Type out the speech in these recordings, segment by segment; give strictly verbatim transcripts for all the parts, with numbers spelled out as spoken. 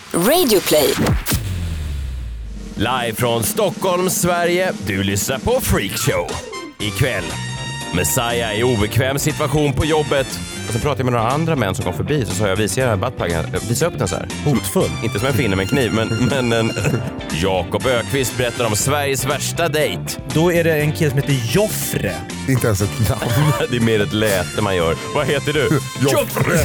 Radioplay. Live från Stockholm, Sverige. Du lyssnar på Freakshow. Ikväll, Messiah i obekväm situation på jobbet. Och så pratade jag med några andra män som kom förbi. Så sa jag, visa den här buttpluggen. Visa upp den så här. Hotfull. Inte som en finne med en kniv, men, men en Jakob Ökvist berättar om Sveriges värsta dejt. Då är det en kille som heter Joffre. Inte ens ett namn. Det är mer ett läte man gör. Vad heter du? Joffre.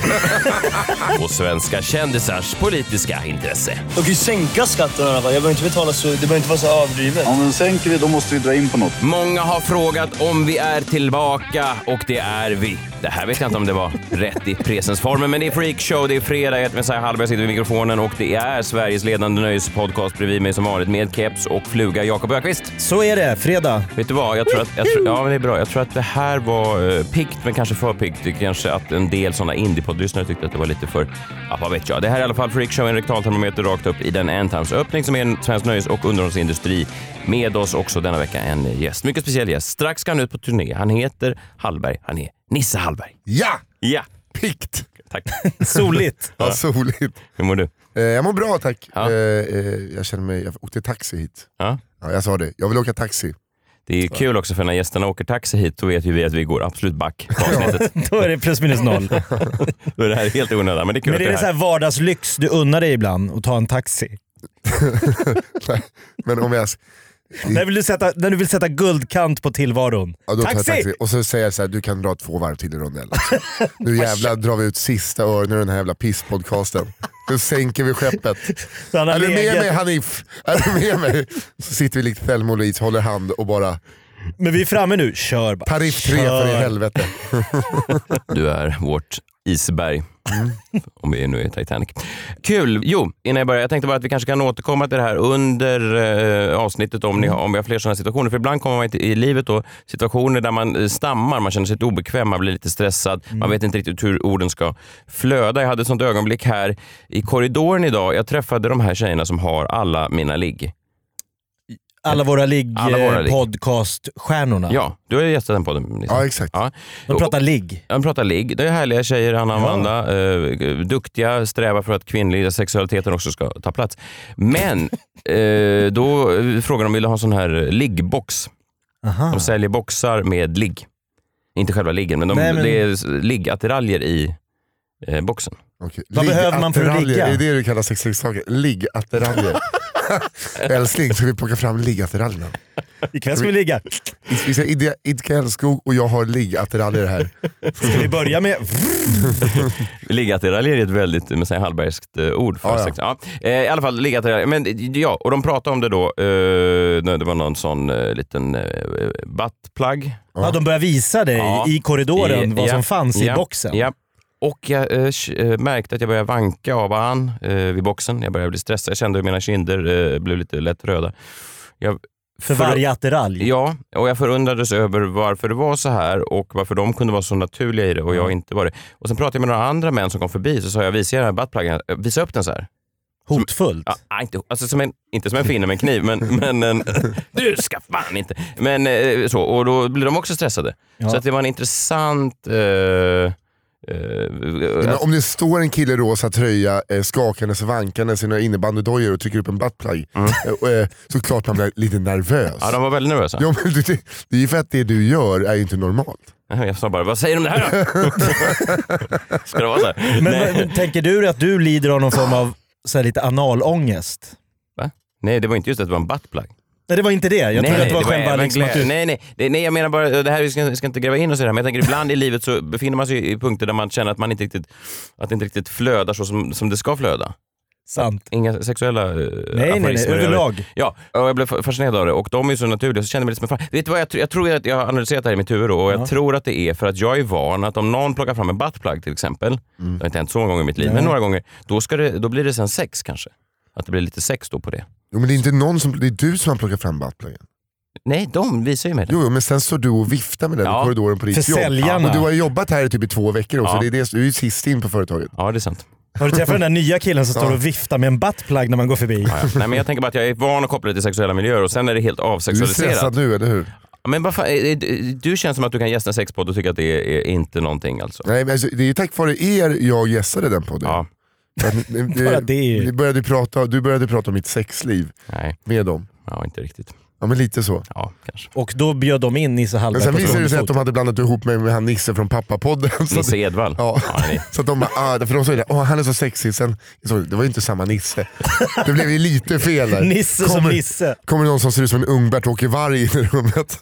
Och svenska kändisars politiska intresse. De kan ju sänka skatten i alla fall. Jag behöver inte betala så, det behöver inte vara så överdrivet. Om den sänker vi, då måste vi dra in på något. Många har frågat om vi är tillbaka, och det är vi. Det här vet jag inte om det var rätt i presensformen, men det är Freakshow, det är fredag, jag heter Messiah Hallberg, sitter vid mikrofonen, och det är Sveriges ledande nöjespodcast bredvid mig som vanligt med keps och fluga, Jakob Ökvist. Så är det, fredag. Vet du vad, jag tror att, jag tror, ja men det är bra, jag tror att det här var uh, piggt, men kanske för piggt. Kanske att en del sådana indie-poddlyssnare tyckte att det var lite för, ja vad vet jag. Det här är i alla fall Freakshow, en rektaltermometer rakt upp i den ändtarmsöppning som är en svensk nöjes- och underhållsindustri. Med oss också denna vecka en gäst, mycket speciell gäst. Strax ska han ut på turné. Han heter Hallberg, han är Nisse Hallberg. Ja! Ja! Pikt! Tack. Soligt. Ja, soligt. Hur mår du? Eh, jag mår bra, tack. Ja. Eh, eh, jag känner mig, jag åkte taxi hit. Ja. Ja, jag sa det, jag vill åka taxi. Det är kul också, för när gästerna åker taxi hit så vet ju vi att vi går absolut back på avsnittet. Då är det plus minus noll. Då är det här helt onödigt, men det är kul. Men det är det en sån här vardagslyx du unnar dig ibland att ta en taxi. Nej, men om jag... När, vill du sätta, när du vill sätta guldkant på tillvaron. Ja, då tar jag taxi! taxi! Och så säger jag så här, du kan dra två varv till i rondell. Nu jävlar drar vi ut sista öronen ur den här jävla pisspodcasten. Nu sänker vi skeppet. Är du med mig, Hanif? Är du med mig? Så sitter vi likt Thelma och Louise, håller hand och bara... Men vi är framme nu, kör bara. Tariff tre för i helvete. Du är vårt isberg. Mm. Om vi är nu i Titanic. Kul! Jo, innan jag börjar, jag tänkte bara att vi kanske kan återkomma till det här under eh, avsnittet om, ni har, om vi har fler sådana situationer. För ibland kommer man i, i livet då situationer där man stammar, man känner sig lite obekväm, man blir lite stressad, mm. man vet inte riktigt hur orden ska flöda. Jag hade ett sånt ögonblick här i korridoren idag. Jag träffade de här tjejerna som har alla mina ligg. Alla våra ligg, Alla våra ligg. podcaststjärnorna. Ja, du har ju gästat den podden. Liksom. Ja, exakt. Ja. De pratar ligg. De pratar ligg. Det är härliga tjejer, Anna och Amanda. Eh, duktiga, strävar för att kvinnliga sexualiteten också ska ta plats. Men eh, då frågar de om de vill ha en sån här liggbox. Aha. De säljer boxar med ligg. Inte själva liggen, men, de, Nej, men... det är liggattiraljer i eh, boxen. Okay. Vad behöver man för att ligga? Är det det du kallar sexleksaker? Liggattiraljer. Älskling, ska vi plocka fram liggattiraljerna? Ikväll ska vi ligga. Vi ska idka älskog och jag har liggattiraljer här. Ska vi börja med... Liggattiraljer är ett väldigt med sig Hallbergskt eh, ord för ja, ja. sex. Ja. Eh, I alla fall liggattiraljer. Men ja, och de pratade om det då. Eh, det var någon sån eh, liten eh, buttplug. Ja, de började visa dig Ja. i korridoren I, vad ja, som fanns ja, i boxen. Ja. Och jag eh, märkte att jag började vanka av han eh, vid boxen. Jag började bli stressad. Jag kände hur mina kinder eh, blev lite lätt röda. Jag, för, för varje attiralj? Ja, och jag förundrades över varför det var så här och varför de kunde vara så naturliga i det och jag inte var det. Och sen pratade jag med några andra män som kom förbi, så sa jag, visa den här buttpluggen, visa upp den så här. Hotfullt? Som, ja, inte, alltså som en, inte som en finne med en kniv, men, men en, du ska fan inte. Men eh, så, och då blir de också stressade. Ja. Så att det var en intressant... Eh, Uh, ja, om det står en kille i rosa tröja eh, skakandes och vankandes i några innebandydojor och trycker upp en buttplug mm. eh, eh, så klart man blir lite nervös. Ja, de var väldigt nervösa. Ja, men det, det är ju för att det du gör är ju inte normalt. Jag sa bara, vad säger de om det här då? Ska det vara så här? Men, men, men tänker du att du lider av någon form av så här, lite analångest? Va? Nej, det var inte just att det var en buttplug. Nej, det var inte det. Jag nej, trodde att det var det själva... var liksom glä- att du... Nej, nej. Det, nej, jag menar bara, det här, vi ska, vi ska inte gräva in oss i det här, men jag tänker ibland i livet så befinner man sig i punkter där man känner att man inte riktigt, att det inte riktigt flödar så som, som det ska flöda. Sant. Inga sexuella uh, nej, nej, nej, överlag. Ja, och jag blev fascinerad av det. Och de är så naturliga, så känner jag mig lite som en fan. Vet du vad, jag, jag tror att jag har analyserat det här i mitt huvud då, och jag ja. tror att det är för att jag är van att om någon plockar fram en buttplug till exempel, mm. det har inte hänt så många gånger i mitt liv, ja. men några gånger, då, ska det, då blir det sen sex kanske. Att det blir lite sex då på det. Jo, men det är inte någon som, det är du som har plockat fram buttpluggen. Nej, de visar ju mig det. Jo, men sen så du och viftar med den ja. i korridoren på ditt för jobb. Säljarna. Och du har jobbat här i typ i två veckor också. Ja. Det är det, du är ju sist in på företaget. Ja, det är sant. Har du träffat den där nya killen som ja. står och viftar med en buttplug när man går förbi? Ja, ja. Nej, men jag tänker bara att jag är van att koppla det till sexuella miljöer och sen är det helt avsexualiserat. Du är stressad nu, eller hur? Men vad fan, du känns som att du kan gästa en sexpodd och tycker att det är inte någonting alltså. Nej, men alltså, det är ju tack vare er jag gästade den podden. Ja. Bara det. Vi började prata, du började prata om mitt sexliv Nej. med dem. Ja, inte riktigt. Ja, men lite så. Ja, kanske. Och då bjöd de in Nisse Hallberg. Men sen visade det sig att de hade blandat ihop mig med han Nisse från Pappapodden. Nisse Edvall. Ja. Ja, nej. Så att de bara, ah, för de sa det, oh, han är så sexig. Sen, så, det var ju inte samma Nisse. Det blev ju lite fel där. Nisse kommer, som Nisse. Kommer någon som ser ut som en Ungbert-Åke Varg i rummet.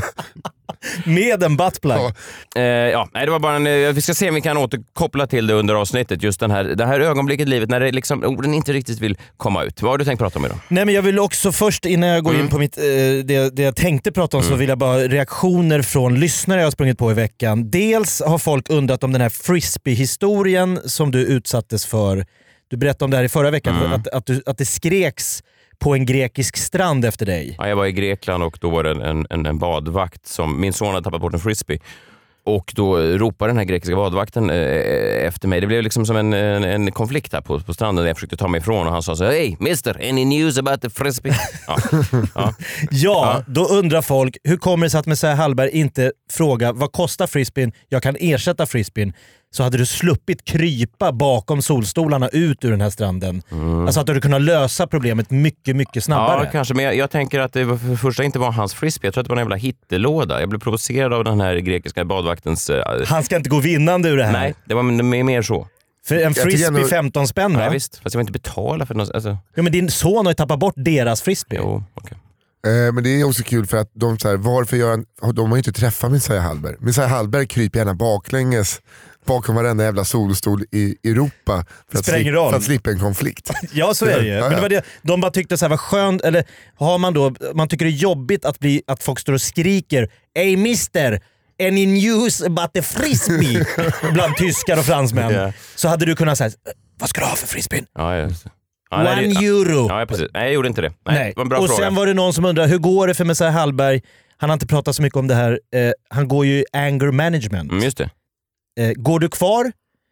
Med en buttplug. Ja. Eh, ja, nej, det var bara en, eh, vi ska se om vi kan återkoppla till det under avsnittet. Just den här, det här ögonblicket i livet när det liksom, orden inte riktigt vill komma ut. Vad har du tänkt prata om idag? Nej, men jag vill också först innan jag går Mm. in på mitt, eh, det, det jag tänkte prata om mm. så vill jag bara reaktioner från lyssnare jag har sprungit på i veckan. Dels har folk undrat om den här frisbee-historien som du utsattes för. Du berättade om det här i förra veckan, Mm. att, att, du, att det skreks på en grekisk strand efter dig. Ja, jag var i Grekland och då var det en, en, en badvakt som, min son hade tappat bort en frisbee. Och då ropade den här grekiska badvakten eh, efter mig. Det blev liksom som en, en, en konflikt här på, på stranden där jag försökte ta mig ifrån och han sa så: "Hey mister, any news about the frisbee?" Ja, ja. Ja, då undrar folk, hur kommer det sig att Messiah Hallberg inte frågar vad kostar frisbeen, jag kan ersätta frisbeen, så hade du sluppit krypa bakom solstolarna ut ur den här stranden. Mm. Alltså att du hade kunnat lösa problemet mycket, mycket snabbare. Ja, kanske. Men jag, jag tänker att det var, för det första inte var hans frisbee. Jag tror att det var en jävla hittelåda. Jag blev provocerad av den här grekiska badvaktens... Uh, Han ska inte gå vinnande ur det här. Nej, det var mer, mer så. För en frisbee ändå... femton spänn, va? Nej, visst. Fast jag vill inte betala för något. Alltså... Ja, men din son har ju tappat bort deras frisbee. Jo, okej. Eh, men det är också kul för att de så här, varför gör han, de har ju inte träffat Messiah Hallberg. Messiah Hallberg kryper gärna baklänges bakom varenda jävla solstol i Europa för att, slip, för att slippa en konflikt. Ja, så är det ju. Men det var det, de bara tyckte så här, vad skönt, eller har man då, man tycker det är jobbigt att, bli, att folk står och skriker "Ey mister, any news about the frisbee?" bland tyskar och fransmän. Yeah. Så hade du kunnat säga, vad ska du ha för frisbeen? Ja, just det. Ja, One nej, det, euro. Ja, precis. Nej, jag gjorde inte det. Nej, nej. Det var en bra och fråga. sen var det någon som undrade, hur går det för Messiah Hallberg? Han har inte pratat så mycket om det här. Eh, han går ju i anger management. Mm, just det. Eh, går du kvar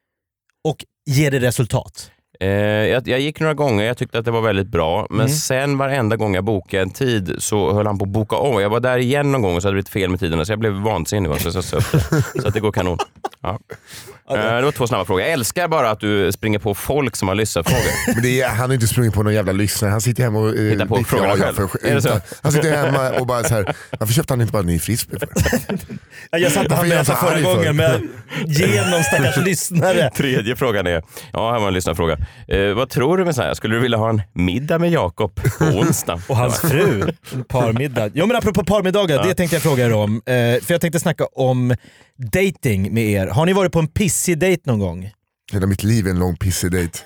och ger det resultat? Eh, jag, jag gick några gånger, jag tyckte att det var väldigt bra. Men mm. sen varenda gång jag bokade en tid så höll han på att boka om. Jag var där igen någon gång och så hade det blivit fel med tiderna så jag blev vansinnig. Så, så, så, så att det går kanon. Ja. Eh, det var två snabba frågor. Jag älskar bara att du springer på folk som har lyssnarfrågor. Men det är, han har inte sprungit på någon jävla lyssnare. Han sitter hemma och... Eh, Hittar på frågorna själv. För, är det så? Han sitter hemma och bara så här, varför köpte han inte bara en ny frisbee för? Jag satt han med för förra gången med genom stackars lyssnare. Tredje frågan är, ja här var en lyssnarfråga. Eh, vad tror du med så här? Skulle du vilja ha en middag med Jakob på onsdag? Och hans fru, en parmiddag. Jo men apropå parmiddagar, ja. Det tänkte jag fråga er om. Eh, för jag tänkte snacka om dating med er. Har ni varit på en pissig date någon gång? Hela mitt liv är en lång pissig date.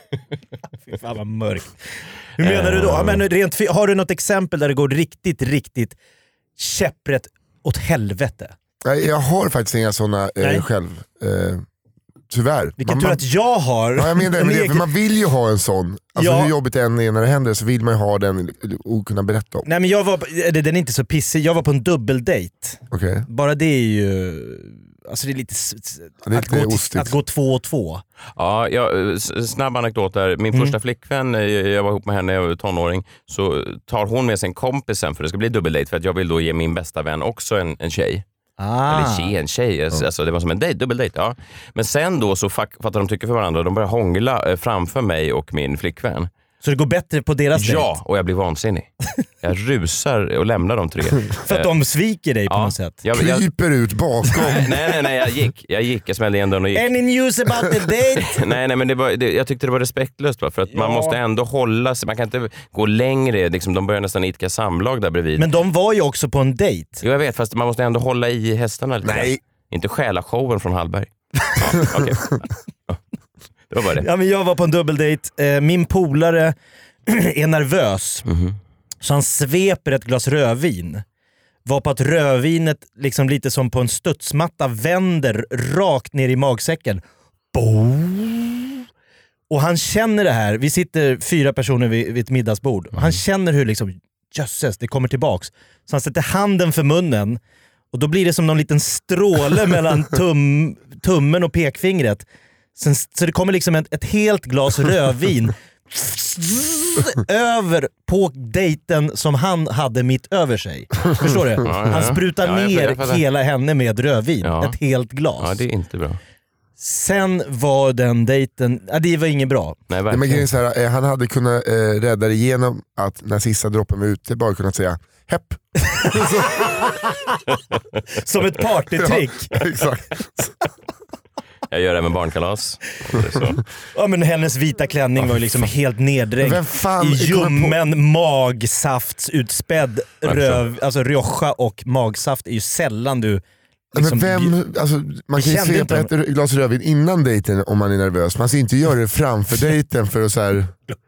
Fy fan vad mörkt. Hur menar du då? Ja, men rent, har du något exempel där det går riktigt, riktigt käpprätt åt helvete? Nej, jag har faktiskt inga sådana eh, själv. Eh, tyvärr. Vilken man, tur att jag har. Ja, jag menar, men det, för man vill ju ha en sån. Alltså ja. Hur jobbigt det än är när det händer så vill man ju ha den och kunna berätta om. Nej men jag var, den är inte så pissig, jag var på en dubbeldate. Okay. Bara det är ju... Alltså det är lite... Det är att, gå till, att gå två och två. Ja, jag, snabb anekdot där. Min mm. första flickvän, jag var ihop med henne när jag var tonåring, så tar hon med sin kompisen för det ska bli dubbeldate för att jag vill då ge min bästa vän också en, en tjej. Ah. Eller tjej, en tjej. Alltså, alltså, det var som en date, dubbeldate. Ja. Men sen då så fattar de tycker för varandra och de börjar hångla framför mig och min flickvän. Så det går bättre på deras dejt? Ja, och jag blir vansinnig. Jag rusar och lämnar de tre. För att de sviker dig på ja, något sätt? Jag, jag... Kryper ut bakom? Nej, nej, nej, jag gick. Jag gick, jag smällde igen dörren och gick. Any news about the date? nej, nej, men det var, det, jag tyckte det var respektlöst. Va? För att ja. man måste ändå hålla sig. Man kan inte gå längre. Liksom, de börjar nästan idka samlag där bredvid. Men de var ju också på en dejt. Jo, jag vet. Fast man måste ändå hålla i hästarna lite. Nej. Där. Inte stjäla showen från Hallberg. Ja, okej. Ja. Det var bara det. Ja, men jag var på en dubbeldate. Min polare är nervös. Mm-hmm. Så han sveper ett glas rödvin. Var på att rödvinet liksom lite som på en studsmatta vänder rakt ner i magsäcken. Boom. Och han känner det här. Vi sitter fyra personer vid, vid ett middagsbord. Mm. Han känner hur liksom, jösses, det kommer tillbaks. Så han sätter handen för munnen. Och då blir det som någon liten stråle mellan tum, tummen och pekfingret. Sen, så det kommer liksom ett, ett helt glas rödvin över på dejten som han hade mitt över sig. Förstår du? Ja, ja. Han sprutar ja, ner jag jag hela henne med rödvin. Ja. Ett helt glas. Ja, det är inte bra. Sen var den dejten, ja, det var inget bra. Nej, Nej, men så här, han hade kunnat eh, rädda det genom att när sista droppen var ute bara kunnat säga hepp. Som ett partytrick. Ja, exakt. Jag gör det med barnkalas. Så. Ja, men hennes vita klänning var ju liksom helt neddränkt i ljummen på... magsaftsutspedd röv, alltså rioja och magsaft är ju sällan du liksom... Men vem, alltså, man kan ju se på ett glas rödvin innan dejten om man är nervös. Man ska inte göra det framför dejten för att så här...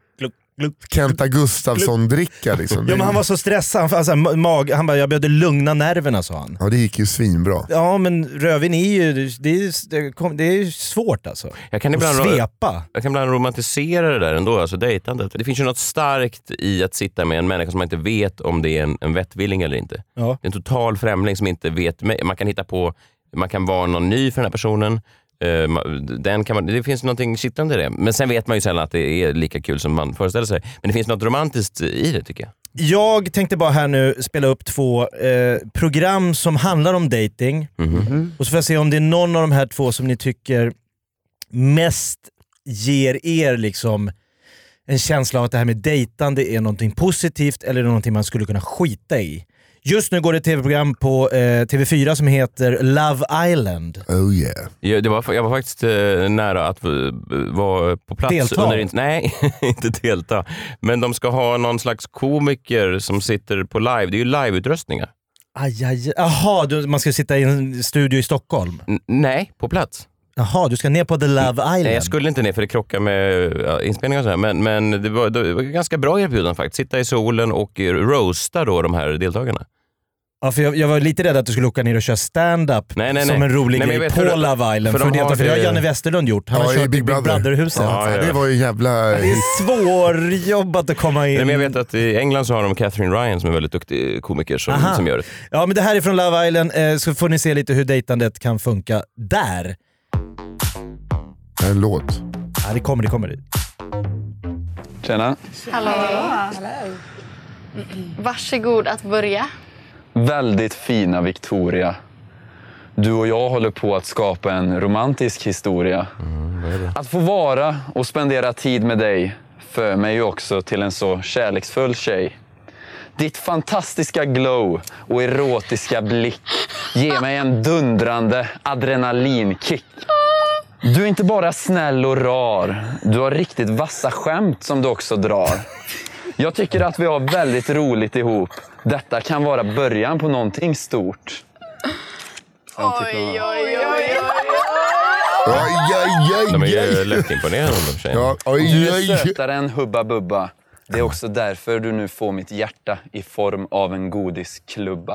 Kenta Gustafsson-dricka liksom. Ja, men han var så stressad, alltså, mag, han bara, jag behövde lugna nerverna, sa han. Ja, det gick ju svinbra. Ja, men rövin är ju, det är, det är svårt alltså. Jag kan ibland, svepa. Jag kan ibland romantisera det där ändå, alltså dejtandet. Det finns ju något starkt i att sitta med en människa som man inte vet om det är en, en vettvilling eller inte. Ja. En total främling som inte vet, man kan hitta på, man kan vara någon ny för den här personen. Den kan man, det finns någonting kittlande i det. Men sen vet man ju sällan att det är lika kul som man föreställer sig. Men det finns något romantiskt i det, tycker jag. Jag tänkte bara här nu spela upp två eh, program som handlar om dating. Mm-hmm. Och så får jag se om det är någon av de här två som ni tycker mest ger er liksom en känsla av att det här med dejtande är någonting positivt eller någonting man skulle kunna skita i. Just nu går det ett tv-program på eh, T V fyra som heter Love Island. Oh yeah. Jag, det var, jag var faktiskt eh, nära att uh, vara på plats. Delta? Under, nej, inte delta. Men de ska ha någon slags komiker som sitter på live. Det är ju liveutrustningar. Aj, aj, Jaha, du, man ska sitta i en studio i Stockholm? N- nej, på plats. Jaha, du ska ner på The Love Island? Nej, jag skulle inte ner för det krockar med ja, inspelningar och så här. Men, men det, var, det var ganska bra erbjudande faktiskt. Sitta i solen och roasta då de här deltagarna. Ja, för jag, jag var lite rädd att du skulle åka ner och köra stand-up nej, nej, som nej. en rolig nej, grej på för, Love Island. För, för, de för, för det har Janne Westerlund gjort. Han ja, har kört Big Brother-huset. Ja, ja, ja. Det var ju jävla... Det är svårjobbat att komma in. Nej, men jag vet att i England så har de Catherine Ryan som är väldigt duktig komiker som, som gör det. Ja, men det här är från Love Island. Eh, så får ni se lite hur dejtandet kan funka där. Det är en låt. Ja, det kommer, det kommer. Tjena. Hallå. Hallå. Varsågod att börja. Väldigt fina Victoria. Du och jag håller på att skapa en romantisk historia. Mm, att få vara och spendera tid med dig för mig ju också till en så kärleksfull tjej. Ditt fantastiska glow och erotiska blick ger mig en dundrande adrenalinkick. Du är inte bara snäll och rar. Du har riktigt vassa skämt som du också drar. Jag tycker att vi har väldigt roligt ihop. Detta kan vara början på någonting stort. Oj, oj, oj, oj. De är ju lätt imponerade om de tjejerna. Ja, oj, du är sötare än Hubba Bubba. Det är också därför du nu får mitt hjärta i form av en godisklubba.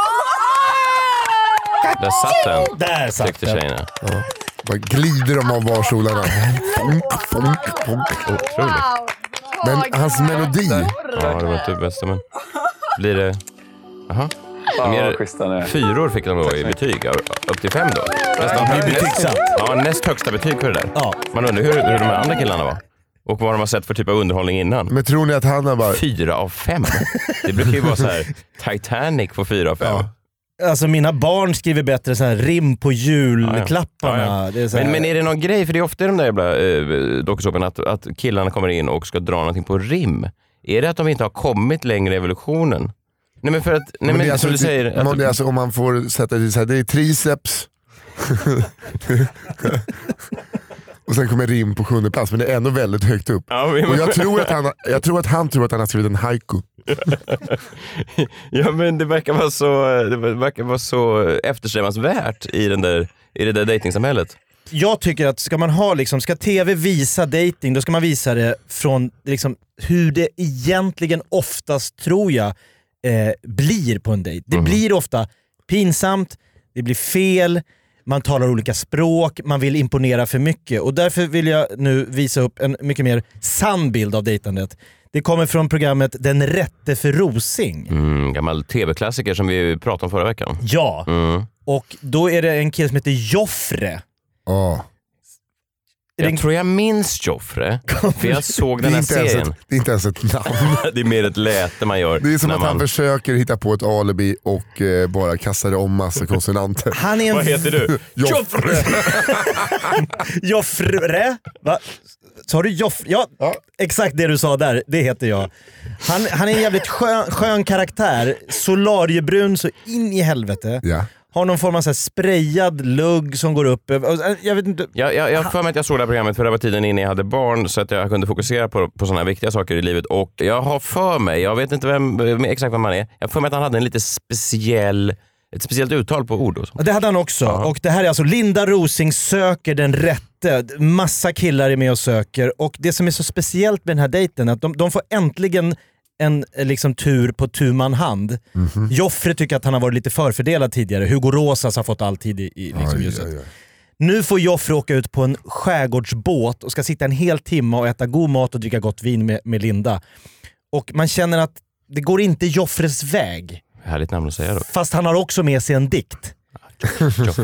Där satt den. Där satt den. Tjejerna. Ja. Bara glider de av varsolarna. Fonk, fonk, fonk. Otroligt. Men hans melodi. Ja, det var inte det bästa, men blir det... Jaha. Ja, fyror fick de då i betyg. Upp till fem då. Nästan ja, näst, ja, näst högsta betyg för det där. Ja. Man undrar hur, hur de här andra killarna var. Och vad de har sett för typ av underhållning innan. Men tror ni att han har bara... Fyra av fem. Det brukar ju vara så här Titanic på fyra av fem. Ja. Alltså mina barn skriver bättre så här rim på julklapparna. Ja, ja. Det är så här... men, men är det någon grej? För det är ofta de där jävla eh, dokusåpan att, att killarna kommer in och ska dra någonting på rim. Är det att de inte har kommit längre i evolutionen? Nej, men för att... Nej, men, men alltså, som du säger... Det, att... det är alltså, om man får sätta det så här, det är triceps. Och sen kommer rim på sjunde plats, men det är ändå väldigt högt upp. Ja, men... Och jag tror, att han, jag tror att han tror att han har skrivit en haiku. Ja, men det verkar vara så, det verkar vara så eftersträvansvärt i, den där, i det där datingsamhället. Jag tycker att ska man ha liksom, ska tv visa dating, då ska man visa det från liksom, hur det egentligen oftast, tror jag, eh, blir på en dejt. Det mm. blir ofta pinsamt, det blir fel, man talar olika språk, man vill imponera för mycket. Och därför vill jag nu visa upp en mycket mer sann bild av dejtandet. Det kommer från programmet Den rätte för Rosing. Mm, gammal tv-klassiker som vi pratade om förra veckan. Ja, mm. och då är det en kille som heter Joffre. Oh. Jag tror jag minns Joffre, för jag såg den här serien. Ett, det är inte ens ett namn. Det är mer ett läte man gör. Det är som när att man... han försöker hitta på ett alibi och eh, bara kastar om massa konsonanter. Han är en... Vad heter du? Joffre! Joffre? Va? Sa du Joffre? Ja, ja, exakt det du sa där. Det heter jag. Han, han är en jävligt skön, skön karaktär. Solariebrun så in i helvete. Ja. Har någon form av så här sprayad lugg som går upp. Jag vet inte. Jag, jag, jag för mig att jag såg det här programmet för det var tiden innan jag hade barn så att jag kunde fokusera på, på sådana viktiga saker i livet. Och jag har för mig, jag vet inte vem, exakt vem man är, jag har för mig att han hade en lite speciell, ett speciellt uttal på ord. Och så. Det hade han också. Ja. Och det här är alltså Linda Rosing söker den rätte. Massa killar är med och söker. Och det som är så speciellt med den här dejten är att de, de får äntligen en liksom tur på tu man hand. Mm-hmm. Joffre tycker att han har varit lite förfördelad tidigare. Hugo Rosas har fått all tid i, i liksom aj, ljuset. aj, aj. Nu får Joffre åka ut på en skärgårdsbåt och ska sitta en hel timme och äta god mat och dricka gott vin med, med Linda. Och man känner att det går inte Joffres väg. Härligt namn att säga då. Fast han har också med sig en dikt. Joffre.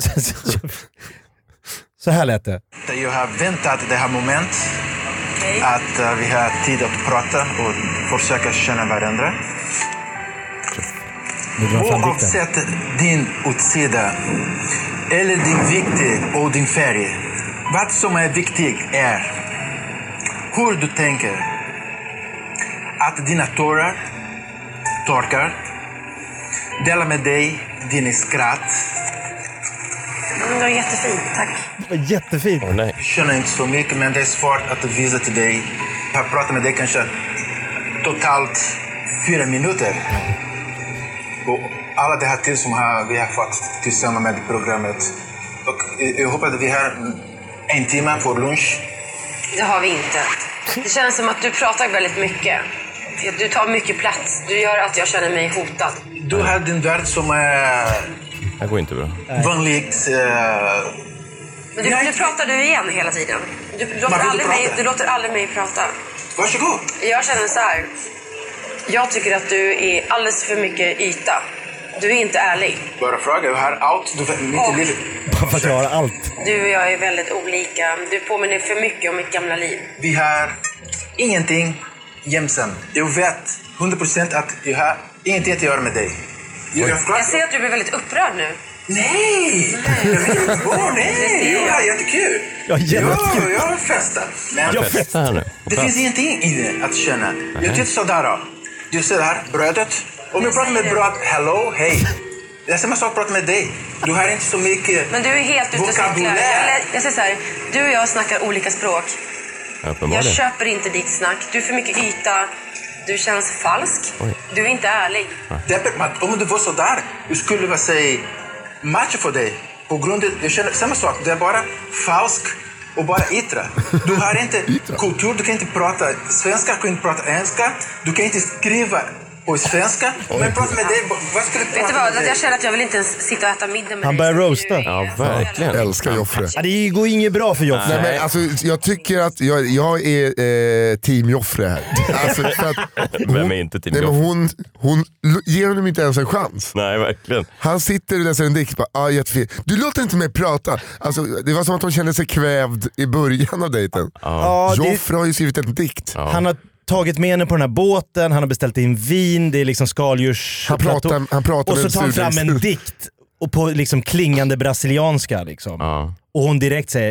Så här lät det. Jag har väntat det här moment att uh, vi har tid att prata och försöka känna varandra. Oavsett din utsida eller din vikt och din färg. Vad som är viktigt är hur du tänker. Att dina tårar torkar. Dela med dig din skratt. Det var jättefint, tack. Det var jättefint. Oh, nej. Jag känner inte så mycket, men det är svårt att visa till dig. Jag har pratat med dig kanske totalt fyra minuter. Och alla det här tid som har, vi har fått tillsammans med programmet. Och jag hoppas att vi har en timme för lunch. Det har vi inte. Det känns som att du pratar väldigt mycket. Du tar mycket plats. Du gör att jag känner mig hotad. Du har din värld som är... Det går inte bra. Vanligt... Uh... Men du, nu pratar du igen hela tiden. Du, du, låter aldrig mig, du låter aldrig mig prata. Varsågod. Jag känner så här. Jag tycker att du är alldeles för mycket yta. Du är inte ärlig. Bara fråga, jag har allt. Du vet, mitt liv. Bara för att jag har allt. Du och jag är väldigt olika. Du påminner för mycket om mitt gamla liv. Vi har ingenting gemensamt. Jag vet hundra procent att jag har ingenting att göra med dig. Jag, jag, jag ser att du blir väldigt upprörd nu. Nej! Jag vet inte vad. Nej! Det är jättekul. Ja, jättekul. Ja, jag festar. Men Jag festar nu. det finns ingenting i det att känna. Jag tycker sådär då. Du ser här, brödet. Om jag pratar med bröd, hello, hej. Det är samma sak att prata med dig. Du har inte så mycket Men du är helt ute och cyklar. Jag, jag säger så här, du och jag snackar olika språk. Jag köper inte ditt snack. Du är för mycket yta. Du känns falsk. Oj. Du är inte ärlig. Därför, om du var så där, du skulle väl säga match för dig. På grund av, jag känner samma sak. Det är bara falsk och bara yttra. Du har inte kultur, du kan inte prata svenska, du kan inte prata engelska. Du kan inte skriva på svenska. Men prata med dig, vad skulle du prata Vet du vad, med dig? jag känner att jag vill inte ens sitta och äta middag med Han dig. börjar roasta. Ja, verkligen. Jag älskar Joffre. Ja, det går inget bra för Joffre. Nej, men alltså, jag tycker att jag, jag är eh, team Joffre här. Alltså, för att hon, Vem är inte team nej, men Joffre? hon, hon ger honom inte ens en chans. Nej, verkligen. Han sitter och läser en dikt och bara, ah, jättefint. Du låter inte mig prata. Alltså, det var som att hon kände sig kvävd i början av dejten. Ja, det- Joffre har ju skrivit en dikt. Ja. Han har tagit med henne på den här båten, han har beställt in vin, det är liksom skaldjurs... Han pratar, han pratar och så med tar han fram en surdegsstil. dikt och på liksom klingande brasilianska. Liksom. Ja. Och hon direkt säger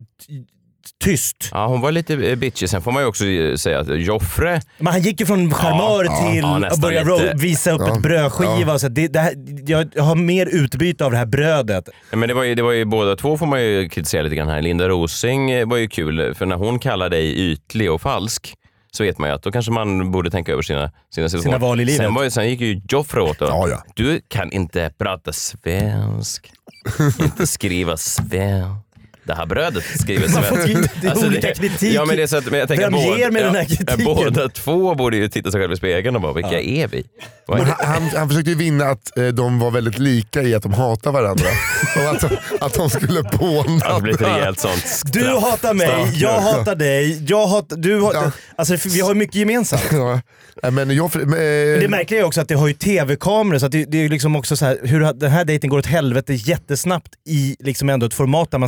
tyst. Ja, hon var lite bitchy. Sen får man ju också säga att Joffre... Men han gick ju från charmör Ja, till ja, att nästan börja lite. ro- visa upp Ja, ett brödskiva. ja. Så att det, det här, jag, jag har mer utbyte av det här brödet. Men det var, ju, det var ju båda två får man ju kritisera lite grann här. Linda Rosing var ju kul, för när hon kallar dig ytlig och falsk så vet man ju att då kanske man borde tänka över sina, sina situationer. Sina val i livet. Sen, var ju, sen gick ju Joffre åt då. Ja, ja. Du kan inte prata svensk, inte skriva svensk. Det här brödet skriver Man får svensk. inte- det är olika kritik. Ja, men det är så att, men jag tänker Vem båda, ger mig den här kritiken? Båda två borde ju titta sig själva i spegeln och bara, vilka är vi? Vad är Men det? han, han, han försökte ju vinna att eh, de var väldigt lika i att de hatar varandra. Och att, att de skulle bonda. Det har blivit rejält sånt. Du hatar mig, jag hatar dig, jag hatar... Du hatar, Ja. alltså vi har mycket gemensamt. Ja, men Joffre... Men, Men det märkliga är också att det har ju tv-kameror, så att det, det är liksom också så här, hur den här dejten går åt helvete jättesnabbt i liksom ändå ett format där man ska söka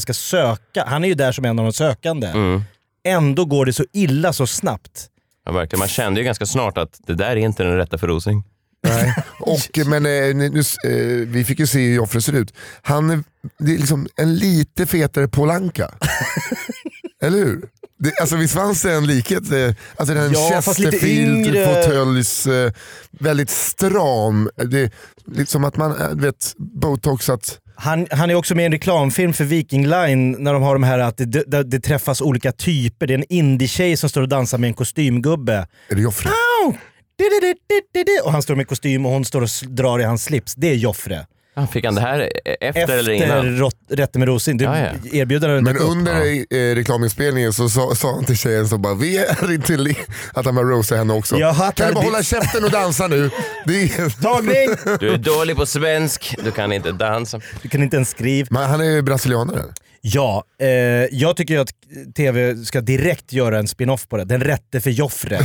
söka. Han är ju där som en av de sökande. Mm. Ändå går det så illa så snabbt. Ja, verkligen. Man kände ju ganska snart att det där är inte den rätta för Rosing. Nej. Och, men nu, nu, vi fick ju se hur Joffre ser ut. Han är, det är liksom en lite fetare Paul Anka. Eller hur? Det, alltså visst fanns det en likhet? Alltså den ja, Chesterfield, fåtöljs, eh, väldigt stram. Det är liksom att man vet, botoxat. Han, han är också med i en reklamfilm för Viking Line när de har de här att det, det, det träffas olika typer. Det är en indie-tjej som står och dansar med en kostymgubbe. Är det Joffre? Au! Och han står med kostym och hon står och drar i hans slips. Det är Joffre. Fick han det här efter, efter eller innan? Efter Rätten med Rosing. Ja, ja. Erbjudanden. Men under ja. reklaminspelningen så sa, sa han till tjejen så bara, vi är inte li- att han bara rosa henne också. Jaha, kan du bara hålla käften och dansa nu? Det är... Tagning! Du är dålig på svensk, du kan inte dansa. Du kan inte ens skriva. Men han är ju brasilianare. Ja, eh, jag tycker ju att tv ska direkt göra en spin-off på det. Den rätte för Joffre.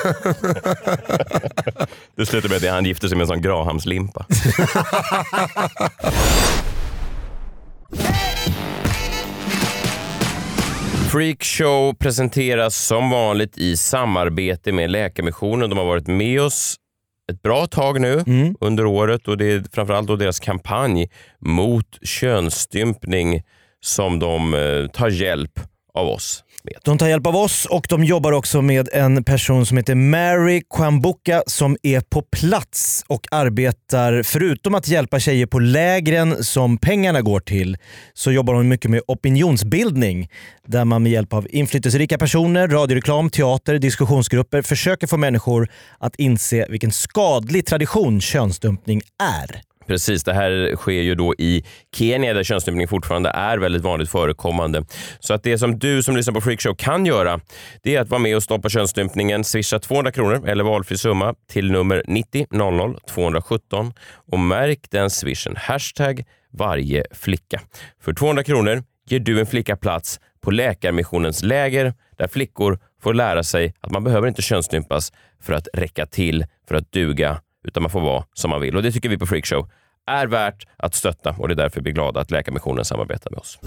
Det slutar med att han gifter sig med en sån Grahamslimpa. Freakshow presenteras som vanligt i samarbete med Läkarmissionen. De har varit med oss ett bra tag nu mm. under året och det är framförallt då deras kampanj mot könsstympning som de eh, tar hjälp av oss med. De tar hjälp av oss och de jobbar också med en person som heter Mary Kwambuka som är på plats och arbetar, förutom att hjälpa tjejer på lägren som pengarna går till, så jobbar hon mycket med opinionsbildning där man med hjälp av inflytelserika personer, radioreklam, teater, diskussionsgrupper försöker få människor att inse vilken skadlig tradition könsstympning är. Precis, det här sker ju då i Kenya där könsstympning fortfarande är väldigt vanligt förekommande. Så att det som du som lyssnar på Freakshow kan göra, det är att vara med och stoppa könsstympningen. Swisha tvåhundra kronor eller valfri summa till nummer nittio noll noll tvåhundrasjutton och märk den swishen. Hashtag varje flicka. För tvåhundra kronor ger du en flicka plats på Läkarmissionens läger där flickor får lära sig att man behöver inte könsstympas för att räcka till, för att duga, utan man får vara som man vill. Och det tycker vi på Freakshow är värt att stötta och det är därför vi är glada att Läkarmissionen samarbetar med oss.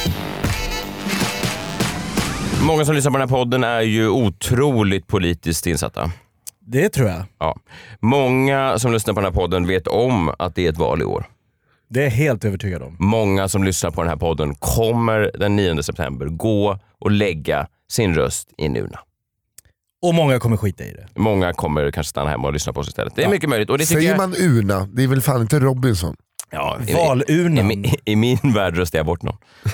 Många som lyssnar på den här podden är ju otroligt politiskt insatta. Det tror jag. Ja. Många som lyssnar på den här podden vet om att det är ett val i år. Det är helt övertygad om. Många som lyssnar på den här podden kommer den nionde september gå och lägga sin röst i en urna. Och många kommer skita i det. Många kommer kanske stanna hemma och lyssna på oss istället. Det är ja. mycket möjligt. Och det Säger jag... man urna? Det är väl fan inte Robinson? Ja, valurnan. I, i, I min värld röstar jag bort någon.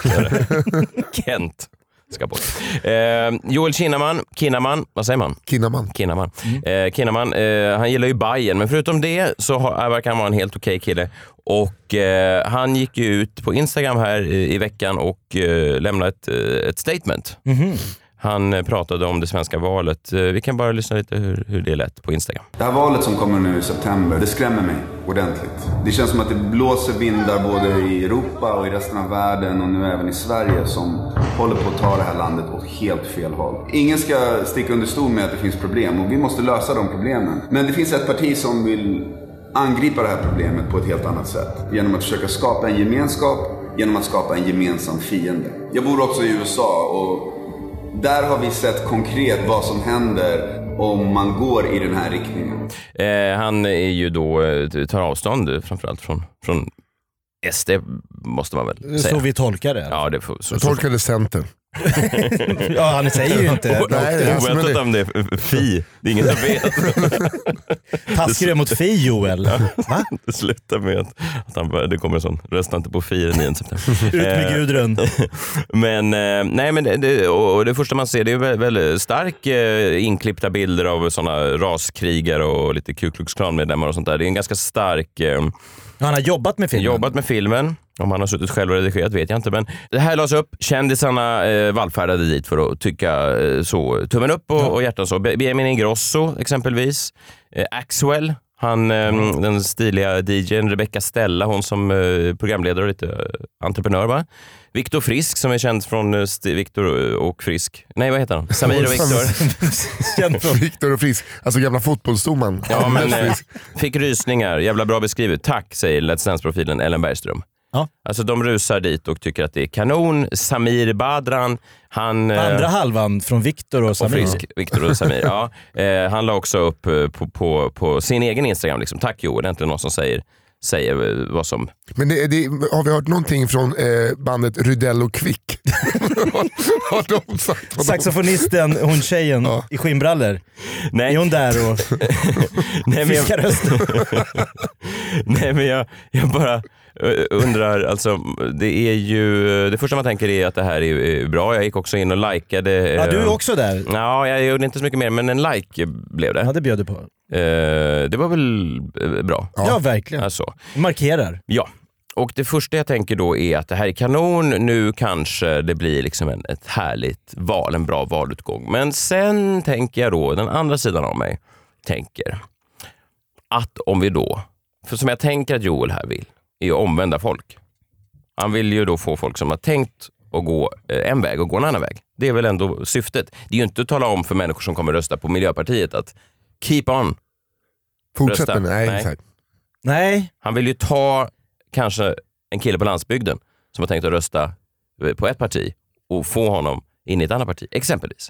Kent ska bort. Eh, Joel Kinnaman, Kinnaman, vad säger man? Kinnaman. Kinnaman. Mm. Eh, Kinnaman eh, han gillar ju Bayern, men förutom det så har, verkar han vara en helt okej kille. Och eh, han gick ju ut på Instagram här i, i veckan och eh, lämnade ett, ett statement. Mm-hmm. Han pratade om det svenska valet. Vi kan bara lyssna lite hur, hur det lät på Instagram. Det här valet som kommer nu i september, det skrämmer mig ordentligt. Det känns som att det blåser vindar både i Europa och i resten av världen och nu även i Sverige som håller på att ta det här landet åt helt fel håll. Ingen ska sticka under stol med att det finns problem och vi måste lösa de problemen. Men det finns ett parti som vill angripa det här problemet på ett helt annat sätt. Genom att försöka skapa en gemenskap, genom att skapa en gemensam fiende. Jag bor också i U S A och där har vi sett konkret vad som händer om man går i den här riktningen. Eh, han är ju då, tar avstånd framförallt från, från S D, måste man väl säga. Så vi tolkar det. Ja, det får, så, jag tolkar det Center. Ja, han säger ju inte. Nej, oväntat om det är Fi. Det är ingen som vet. Taskar du mot Fi, Joel? Va? Det slutar med att, att han, det kommer en sån rösta inte på Fi den nionde september. Ut med Gudrun. Men, nej, men det, och det första man ser det är väldigt, väldigt stark inklippta bilder av såna raskrigare och lite Ku Klux Klan-medlemmar och sånt där. Det är en ganska stark... Han har jobbat med filmen. Jobbat med filmen. Om han har suttit själv och redigerat vet jag inte. Men det här lades upp. Kändisarna eh, vallfärdade dit för att tycka eh, så. Tummen upp och, ja. och hjärtan så. Benjamin Ingrosso exempelvis. Eh, Axwell. Han, eh, mm. den stiliga D J:n. Rebecca Stella. Hon som eh, programledare och lite eh, entreprenör, va? Viktor Frisk som är känd från eh, Viktor och Frisk. Nej, vad heter han? Samir och Viktor. Känd från Viktor och Frisk. Alltså gamla fotbollsdomaren. Ja, men eh, fick rysningar. Jävla bra beskrivet. Tack, säger Let's Dance-profilen Ellen Bergström. Ja. Alltså de rusar dit och tycker att det är kanon. Samir Badran, han... Andra halvan från Viktor och Samir. Och frisk, Viktor och Samir, ja. Eh, han la också upp på, på, på sin egen Instagram, liksom, tack Joel, det är inte någon som säger, säger vad som... Men det, det, har vi hört någonting från eh, bandet Rydell och Kvick? har de sagt Saxofonisten, hon tjejen ja. i skinnbrallor. Nej. Är hon där och Nej, men fiskar rösten? Nej men jag, jag bara undrar, alltså det är ju, det första man tänker är att det här är bra. Jag gick också in och likade. Ja, du är också där. Ja, jag gjorde inte så mycket mer, men en like blev det. Ja, det bjöd du på. Eh, det var väl bra. Ja, ja verkligen. Alltså. Markerar. Ja. Och det första jag tänker då är att det här är kanon, nu kanske det blir liksom en, ett härligt val, en bra valutgång. Men sen tänker jag då, den andra sidan av mig tänker att om vi då, för som jag tänker att Joel här vill, är att omvända folk. Han vill ju då få folk som har tänkt att gå en väg och gå en annan väg. Det är väl ändå syftet. Det är ju inte att tala om för människor som kommer rösta på Miljöpartiet att keep on. Fortsätt med nej, nej. nej. Han vill ju ta kanske en kille på landsbygden som har tänkt att rösta på ett parti och få honom in i ett annat parti, exempelvis.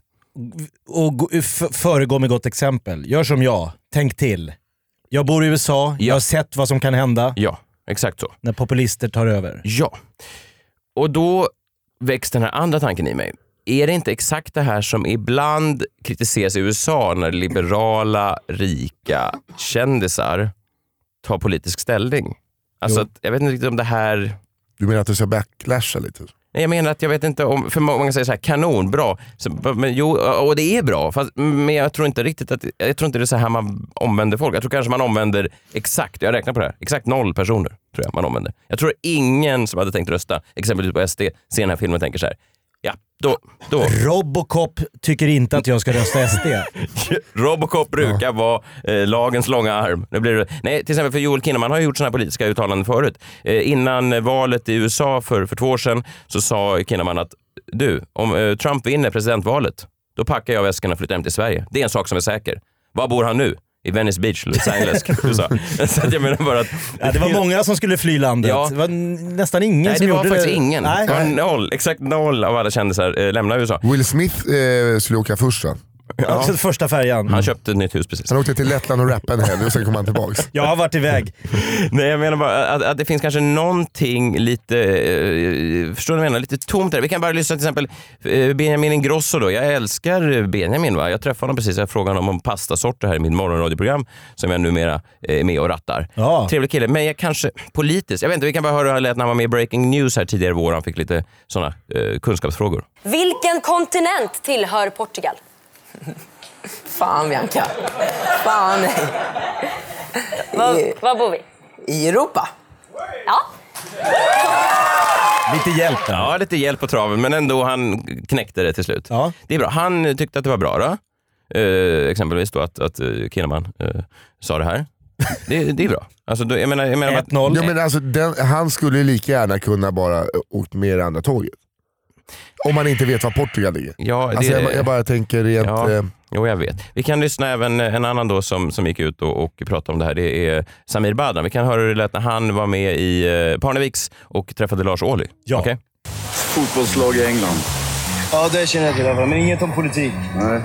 Och f- föregå med gott exempel. Gör som jag. Tänk till. Jag bor i U S A. Ja. Jag har sett vad som kan hända. Ja, exakt så. När populister tar över. Ja. Och då väcks den här andra tanken i mig. Är det inte exakt det här som ibland kritiseras i U S A när liberala, rika kändisar tar politisk ställning? Alltså att, jag vet inte riktigt om det här... Du menar att du ska backlasha lite? Nej, jag menar att jag vet inte om... För många säger så här, kanon, bra. Så, men, jo, och det är bra. Fast, men jag tror inte riktigt att... Jag tror inte det är så här man omvänder folk. Jag tror kanske man omvänder exakt, jag räknar på det här, exakt noll personer tror jag man omvänder. Jag tror ingen som hade tänkt rösta, exempelvis på S D, ser den här filmen och tänker så här. Ja, då, då. Robocop tycker inte att jag ska rösta S D. Robocop brukar ja. vara eh, lagens långa arm. Det blir, nej, till exempel för Joel Kinnaman har ju gjort sådana här politiska uttalanden förut. Eh, innan valet i U S A för, för två år sedan så sa Kinnaman att du, om eh, Trump vinner presidentvalet, då packar jag väskorna och flyttar hem till Sverige. Det är en sak som är säker. Var bor han nu? I Venice Beach, Los Angeles. Så att jag menar bara att... Ja, det var många som skulle fly landet. Ja. Det var nästan ingen Nej, som gjorde det. Det var faktiskt ingen. Nej. Det var noll, exakt noll av alla kändisar eh, lämnar U S A. Will Smith eh, skulle åka först va? Ja. Första färjan. Han köpte ett nytt hus precis. Han åkte till Lettland och rappade en helg och sen kom han tillbaks. Jag har varit iväg. Nej, jag menar bara att, att det finns kanske någonting lite, eh, förstår du vad jag menar, lite tomt där. Vi kan bara lyssna till exempel eh, Benjamin Ingrosso då. Jag älskar Benjamin va. Jag träffade honom precis, jag frågade honom om pastasorter här i mitt morgonradioprogram som jag numera är med och rattar. Ja. Trevlig kille, men jag kanske politiskt, jag vet inte, vi kan bara höra när han var med i Breaking News här tidigare i vår. Han fick lite sådana eh, kunskapsfrågor. Vilken kontinent tillhör Portugal? Fan Bianca. Fan nej. Var, var bor vi? I Europa. Ja. Lite hjälp. Ja, lite hjälp på traven, men ändå han knäckte det till slut. Ja. Det är bra. Han tyckte att det var bra då. Eh, exempelvis då att, att Kinnaman eh, sa det här. Det, det är bra. Alltså, då, jag menar, jag menar ett noll. Ja, men alltså, den, han skulle lika gärna kunna bara åkt med det andra tåget. Om man inte vet var Portugal ligger. Ja, det, alltså, jag, jag bara tänker rent... Ja, eh... jo, jag vet. Vi kan lyssna även en annan då som, som gick ut och, och pratade om det här. Det är Samir Badran. Vi kan höra hur det lät när han var med i eh, Parneviks och träffade Lars Ohly. Ja. Okay? Fotbollslag i England. Ja, det känner jag till. Men inget om politik. Nej.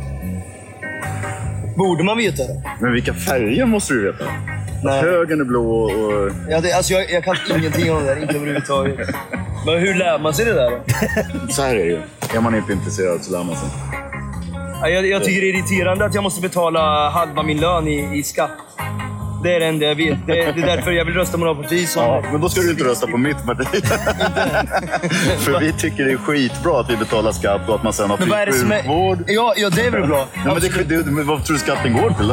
Borde man veta det? Men vilka färger måste du veta? Nej. Högen är blå och... Ja, det, alltså jag, jag kan ingenting om det där, inte överhuvudtaget. Men hur lär man sig det där då? Så här är det ju. Är man inte intresserad så lär man sig. Ja, jag, jag tycker det är irriterande att jag måste betala halva min lön i, i skatt. Det är det enda jag vet. Det är, det är därför jag vill rösta på något parti som... Ja, men då ska du inte rösta på mitt parti. För vi tycker det är skitbra att vi betalar skatt och att man sen har fri sjukvård. Är... Ja, ja, det är väl bra. Ja, men, det, det, men vad tror du skatten går till då?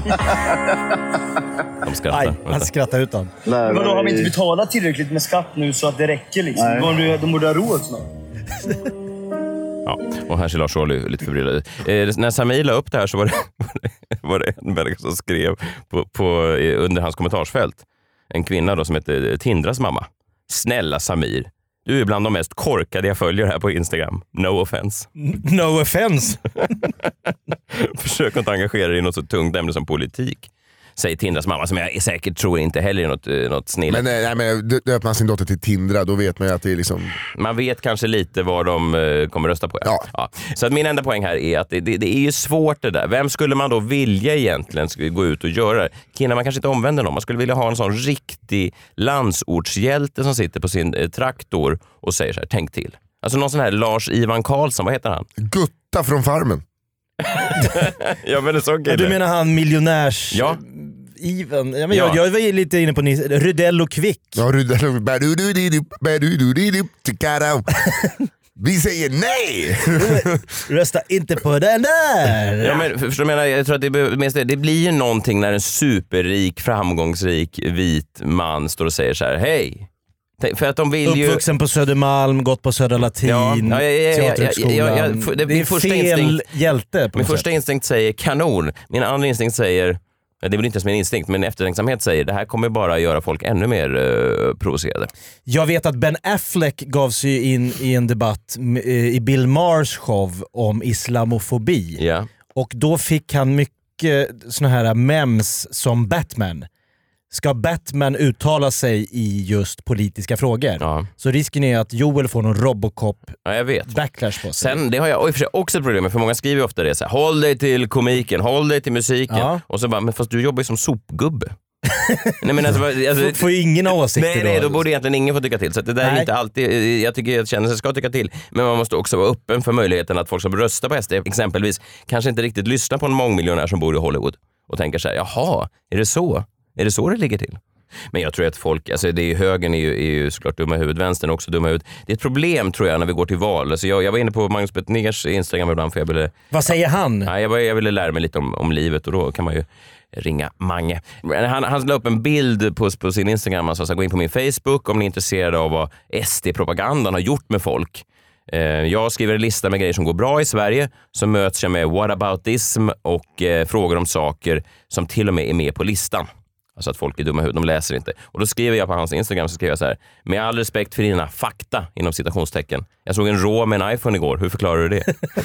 De skrattar. Aj, han skrattar ut dem. Men då har vi inte betalat tillräckligt med skatt nu så att det räcker liksom. De, de borde ha råd snart. Ja, och här ser Lars Ohly lite förbryllad. Eh, när Samir la upp det här så var det, var det en människa som skrev på, på, under hans kommentarsfält. En kvinna då som heter Tindras mamma. Snälla Samir, du är bland de mest korkade jag följer här på Instagram. No offense. No offense. Försök att engagera dig i något så tungt ämne som politik. säger Tindras mamma, som jag säkert tror inte heller är något, något snill. Men, nej, men döper man sin dotter till Tindra, då vet man ju att det är liksom... Man vet kanske lite vad de uh, kommer rösta på. Ja. Ja. Så att min enda poäng här är att det, det, det är ju svårt det där. Vem skulle man då vilja egentligen ska gå ut och göra det? Kina, man kanske inte omvänder någon. Man skulle vilja ha en sån riktig landsortshjälte som sitter på sin eh, traktor och säger så här, tänk till. Alltså någon sån här Lars Ivan Karlsson, vad heter han? Gutta från Farmen. Ja, men det är så ja, du menar han miljonärs... Ja. Ivan. Ja, men jag, ja. jag var lite inne på Nils. Rydell och Kvick. Ja, Rydell. Vi säger nej! Rösta inte på den där! Ja, men förstår du, menar, jag tror att det, det blir ju någonting när en superrik, framgångsrik, vit man står och säger så här, hej. För att de vill ju... Uppvuxen på Södermalm, gått på Södra Latin, ja, ja, ja, ja, Teaterhögskolan. Ja, ja, ja, ja, det, det är fel instinkt, hjälte. På min första instinkt säger kanon. Min andra instinkt säger, det är väl inte som min instinkt, men eftertänksamhet säger, det här kommer bara göra folk ännu mer uh, provocerade. Jag vet att Ben Affleck gav sig in i en debatt i Bill Maher's show om islamofobi. Ja. Och då fick han mycket såna här memes som Batman. Ska Batman uttala sig i just politiska frågor? Ja. Så risken är att Joel får någon Robocop ja, jag vet. backlash på sig. Sen, det har jag för sig också ett problem med, för många skriver ju ofta det så här, håll dig till komiken, håll dig till musiken. Ja. Och så bara, men fast du jobbar ju som sopgubbe. Nej, men alltså, alltså, får ju ingen åsikter nej, nej, då borde egentligen ingen få tycka till. Så det där är inte alltid, jag tycker att kändisar ska tycka till. Men man måste också vara öppen för möjligheten att folk som röstar på S D exempelvis kanske inte riktigt lyssnar på en mångmiljonär som bor i Hollywood och tänker så här, jaha, är det så? Är det så det ligger till? Men jag tror att folk, alltså det är ju, högern är ju, är ju såklart dumma huvud, vänstern också dumma huvud. Det är ett problem tror jag när vi går till val. Alltså jag, jag var inne på Magnus Bettners Instagram ibland för jag ville... Vad säger han? Ja, jag, jag ville lära mig lite om, om livet och då kan man ju ringa Mange. Han, han la upp en bild på, på sin Instagram, han sa så här, gå in på min Facebook om ni är intresserade av vad S D-propagandan har gjort med folk. Jag skriver en lista med grejer som går bra i Sverige, så möts jag med whataboutism och eh, frågor om saker som till och med är med på listan. Alltså att folk är dumma huvud, de läser inte. Och då skriver jag på hans Instagram, så skriver jag så här, med all respekt för dina fakta, inom citationstecken. Jag såg en rå med en iPhone igår, hur förklarar du det?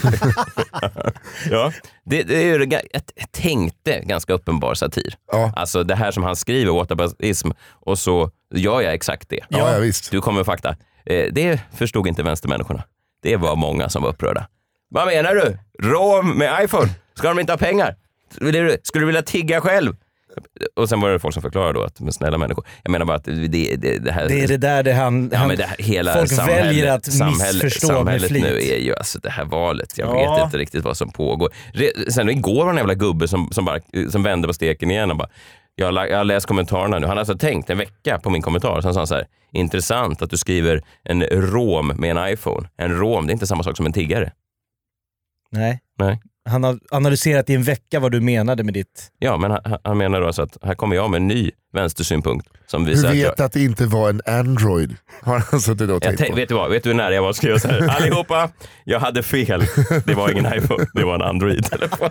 Ja, det, det är ju, jag tänkte ganska uppenbar satir. Ja. Alltså det här som han skriver, whataboutism, och så gör jag exakt det. Ja, ja, visst. Du kommer med fakta. Det förstod inte vänstermänniskorna. Det var många som var upprörda. Vad menar du? Rom med iPhone? Ska de inte ha pengar? Skulle du vilja tigga själv? Och sen var det folk som förklarade då att med snälla människor. Jag menar bara att det, det, det här... Det är det där det han... Ja, men det här, hela folk samhället, väljer att samhället, missförstå samhället med flit. nu är ju alltså det här valet. Jag ja. vet inte riktigt vad som pågår. Sen igår var en jävla gubbe som, som, bara, som vände på steken igen och bara... Jag har, jag har läst kommentarerna nu. Han har alltså tänkt en vecka på min kommentar. Sen sa han så här, intressant att du skriver en rom med en iPhone. En rom, det är inte samma sak som en tiggare. Nej. Nej. Han har analyserat i en vecka vad du menade med ditt... Ja, men han, han menar då alltså att här kommer jag med en ny vänstersynpunkt. Som visar du vet att, jag... att det inte var en Android. Har han suttit och tänkt på? Vet du vad? Vet du när jag var och skrev så här? Allihopa, jag hade fel. Det var ingen iPhone, det var en Android-telefon.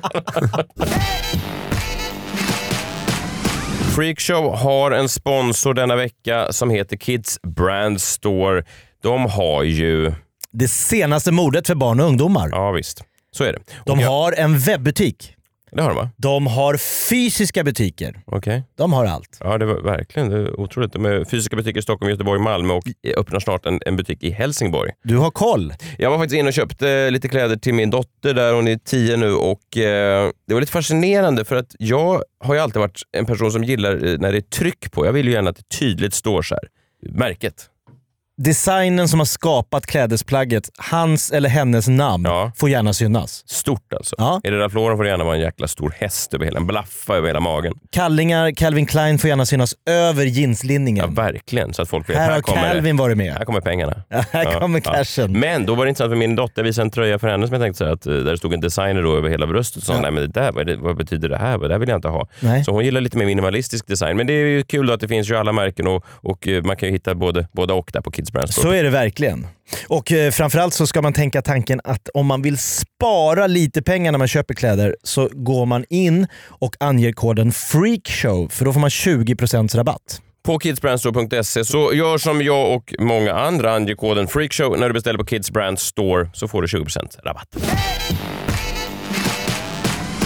Freakshow har en sponsor denna vecka som heter Kids Brand Store. De har ju... det senaste modet för barn och ungdomar. Ja, visst. Så är det. De jag... har en webbutik. Det har de, va? De har fysiska butiker. Okej. Okay. De har allt. Ja, det var verkligen det är otroligt. Med fysiska butiker i Stockholm, Göteborg, Malmö och öppnar snart en, en butik i Helsingborg. Du har koll. Jag var faktiskt inne och köpte lite kläder till min dotter där, hon är tio nu, och eh, det var lite fascinerande för att jag har ju alltid varit en person som gillar när det är tryck på. Jag vill ju gärna att det tydligt står så här. Märket. Designen som har skapat klädesplagget, hans eller hennes namn, ja. Får gärna synas. Stort alltså. Ja. Är det Ralph Lauren får det gärna vara en jäkla stor häst över hela, en blaffa över hela magen. Kallingar, Calvin Klein får gärna synas över jeanslinningen. Ja, verkligen. Så att folk vet, här, här har kommer Calvin varit med. Här kommer pengarna. Ja, här ja. kommer cashen. Ja. Men då var det intressant för min dotter, jag visade en tröja för henne som jag tänkte så här, att där det stod en designer då över hela bröstet. Så ja. Nej, men det där, vad, det, vad betyder det här? Det där vill jag inte ha. Nej. Så hon gillar lite mer minimalistisk design. Men det är ju kul då att det finns ju alla märken och, och man kan ju hitta både, både och där på Kids Brand Store. Så är det verkligen. Och eh, framförallt så ska man tänka tanken att om man vill spara lite pengar när man köper kläder så går man in och anger koden FREAKSHOW för då får man tjugo procent rabatt. På kidsbrandstore punkt se så gör som jag och många andra, anger koden FREAKSHOW när du beställer på Kids Brand Store så får du tjugo procent rabatt.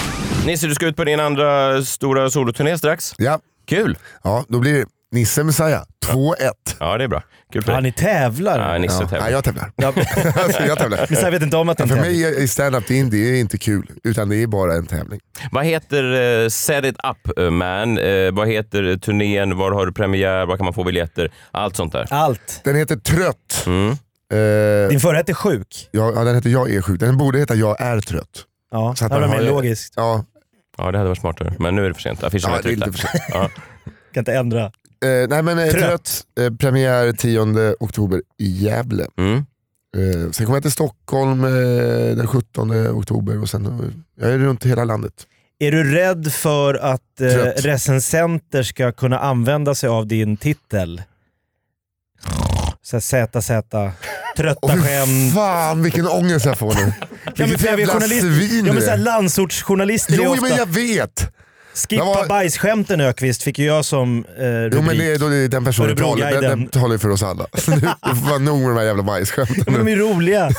Nisse, du ska ut på din andra stora soloturné strax. Ja. Kul. Ja, då blir det Nisse Messiah två ett. Ja, det är bra. Kul för Ja, dig. ni tävlar. Ja, Nisse Ja. tävlar. Nej, jag tävlar. Ja. alltså, jag tävlar. Men jag vet inte om att det Ja, är en för tävling. mig är stand-up det är inte, det är inte kul, utan det är bara en tävling. Vad heter uh, Set It Up Man? Uh, vad heter turnén? Var har du premiär? Var kan man få biljetter? Allt sånt där. Allt. Den heter Trött. Mm. Eh, Din förrätt är sjuk. ja, ja, den heter Jag är sjuk. Den borde heta Jag är trött. Ja, Så att det var man mer har- logiskt. Ja, Ja, det hade varit smartare. Men nu är det för sent. Affischen ja är det är tryckta. lite för sent. Ja. Kan inte ändra. Eh, nej men eh, Trött. Trött, eh, premiär tionde oktober i Gävle. Mm. Eh, sen kommer jag till Stockholm eh, den sjuttonde oktober och sen eh, jag är runt hela landet. Är du rädd för att eh, Trött. recensenter ska kunna använda sig av din titel? Så Z Z, trötta Åh fy skämt. fan vilken ångest jag får nu. Ja, men Vilket för jag är jävla journalist. svin Ja, men du så här, är. landsortsjournalister är Jo ofta... men jag vet. Skippa Jag var- bajsskämten Ökvist fick ju jag som eh, rubrik. Jo men det är, då är den personen talar, den, Örebroguiden. den talar ju för oss alla. Det får vara nog med de här jävla bajsskämten. Men de är roliga.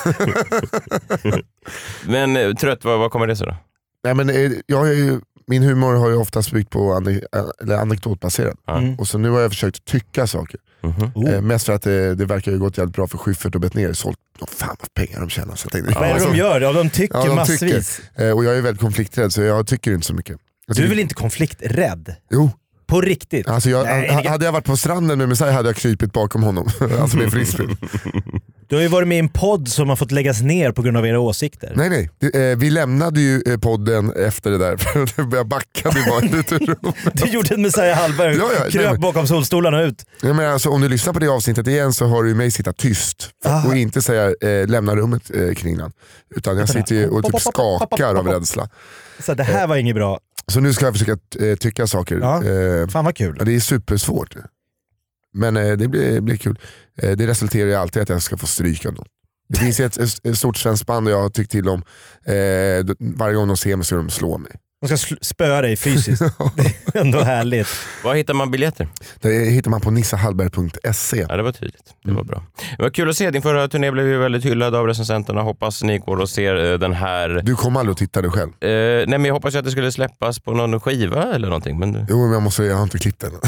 Men uh, trött, vad, vad kommer det sig då? Nej, men, eh, jag är ju, min humor har ju oftast byggt på ane, eller anekdotbaserad. Mm. Och så nu har jag försökt tycka saker. Mm-hmm. Oh. Eh, mest för att det, det verkar ju gått jävligt bra för Schyffert och Bettner. Sålt oh, fan vad pengar de tjänar. Så jag tänkte, Vad är det de gör? Ja, de tycker Ja, de massvis. tycker. Eh, och jag är väldigt konflikträdd så jag tycker inte så mycket. Jag Du är tycker- väl inte konflikträdd? Jo. På riktigt? Alltså jag, Nej, ha- det- hade jag varit på stranden med Messiah hade jag krypit bakom honom. alltså med frisbee. Du har ju varit med i en podd som har fått läggas ner på grund av era åsikter. Nej nej, det, eh, vi lämnade ju eh, podden efter det där. För jag backade bara ut ur rummet. Du gjorde en Messiah Hallberg, Ja, ja, nej, kröp men- bakom solstolarna ut. Ja, men alltså, om du lyssnar på det avsnittet igen så har du ju mig sitta tyst Ah. och inte säga eh, lämna rummet eh, kring den. Utan jag sitter ju och typ skakar av rädsla. Så det här var inget bra. Så nu ska jag försöka eh, tycka saker. Ja. Eh, Fan vad kul. ja, det är supersvårt. Men eh, det blir, blir kul. Eh, det resulterar ju alltid att jag ska få stryka någon. Det finns ju ett, ett, ett stort svenskt band jag har tyckt till om. Eh, varje gång de ser mig så de slår mig. De ska sl- spöa dig fysiskt. Det är ändå härligt. Var hittar man biljetter? Det hittar man på nissahallberg punkt se. Ja, det var tydligt. Det var bra. Det var kul att se. Din förra turné blev ju väldigt hyllad av recensenterna. Hoppas ni går och ser eh, den här... Du kommer aldrig att titta det själv. Eh, nej, men jag hoppas ju att det skulle släppas på någon skiva eller någonting. Men... Jo men jag, måste, jag har inte klippt den.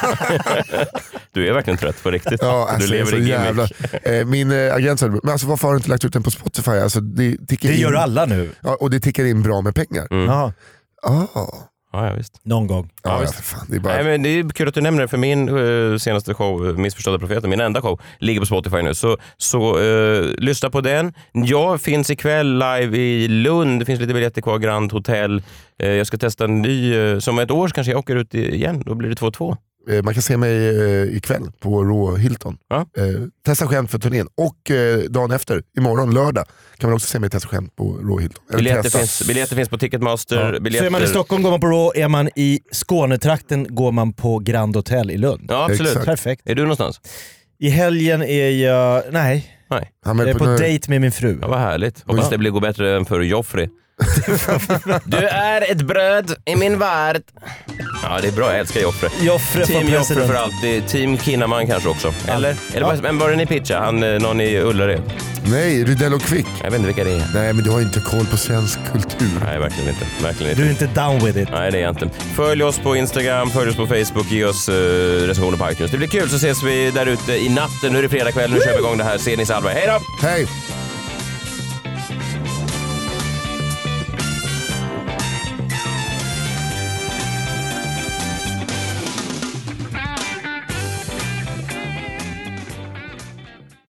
Du är verkligen trött på riktigt. Ja, alltså, du lever så i gimmick. jävla. Eh, min eh, agent sa, men alltså, varför har du inte lagt ut den på Spotify? Alltså, det, tickar Det in, gör alla nu. ja, och det tickar in bra med pengar. Mm. Jaha. Ah. Ja, ja, visst. Någon gång. Ja, ja, visst. för fan, det är bara... Nej, men det är kul att du nämner det, för min uh, senaste show, uh, Missförstådda profeten, min enda show, ligger på Spotify nu. Så, så uh, lyssna på den. Jag finns ikväll live i Lund. Det finns lite biljetter kvar, Grand Hotel. Uh, jag ska testa en ny, uh, som ett år så kanske jag åker ut igen. Då blir det två två. eh, man kan se mig eh, ikväll på Rå Hilton. Ja. Eh, testa skämt för turnén. Och eh, dagen efter, imorgon lördag, kan man också se mig testa skämt på Rå Hilton. Eller Biljetter testa. finns, biljetter finns på Ticketmaster. Så Biljetter... är man i Stockholm går man på Raw, är man i Skånetrakten går man på Grand Hotel i Lund. Ja, absolut. Exakt. Perfekt. Är du någonstans? I helgen är jag... Nej, Nej. Han jag är är på på, dejt med min fru. Ja, vad härligt. Hoppas Ja. det blir gå bättre än för Joffrey. Du är ett bröd i min värld. Ja, det är bra. Jag älskar Joffrey. Joffre Team för Joffrey president. för alltid. Team Kinnaman kanske också. Eller? Eller bara, men var det ni pitchade? Han, eh, någon i Ullared? Nej, Rydell och Kvick. Jag vet inte vilka det är. Nej men du har inte koll på svensk kultur. Nej, verkligen inte. Verkligen inte. Du är inte down with it. Nej, det är jag inte. Följ oss på Instagram, följ oss på Facebook, ge oss uh, recensioner på iTunes. Det blir kul, så ses vi där ute i natten. Nu är det fredag kväll, nu kör vi igång det här. Se ni Salva. Hej då! Hej!